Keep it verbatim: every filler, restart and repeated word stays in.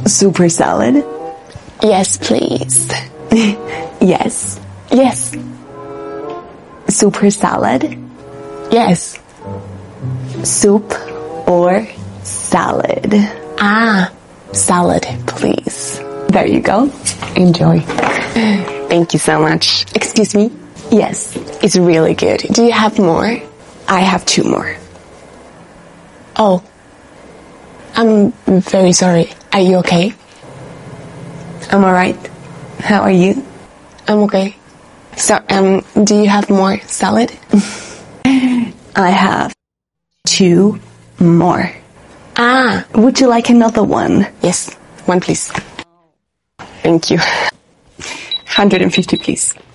Super salad? Yes, please. Yes. Yes. Super salad? Yes. Soup or salad? Ah, salad, please. There you go. Enjoy. Thank you so much. Excuse me? Yes. It's really good. Do you have more? I have two more. Oh. I'm very sorry. Are you okay? I'm alright. How are you? I'm okay. So, um, do you have more salad? I have two more. Ah. Would you like another one? Yes. One, please. Thank you. one hundred fifty, please.